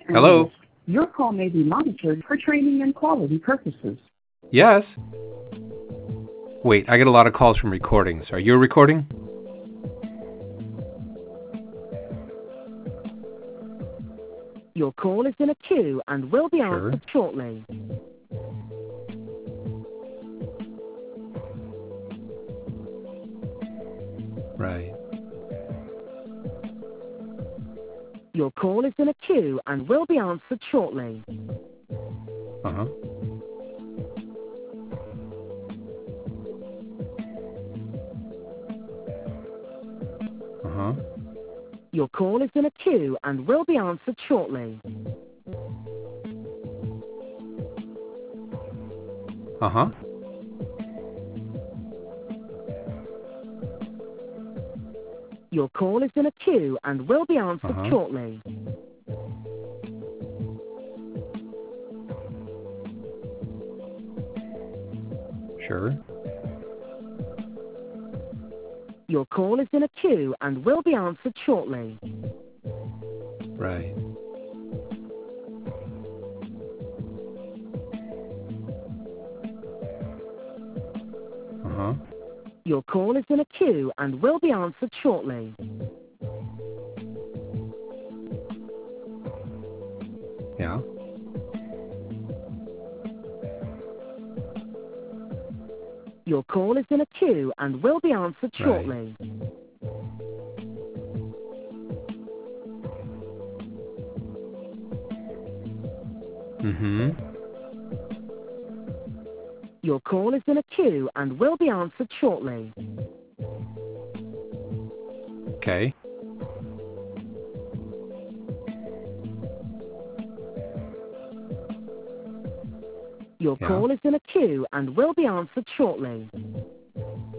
Hello? Your call may be monitored for training and quality purposes. Yes? Wait, I get a lot of calls from recordings. Are you recording? Your call is in a queue and will be answered shortly. Right. Your call is in a queue and will be answered shortly. Uh-huh. Uh-huh. Your call is in a queue and will be answered shortly. Uh-huh. Your call is in a queue and will be answered shortly. Sure. Your call is in a queue and will be answered shortly. Right. Uh-huh. Your call is in a queue and will be answered shortly. Yeah. Your call is in a queue and will be answered shortly. Mm-hmm. Your call is in a queue and will be answered shortly. Okay. Your call is in a queue and will be answered shortly.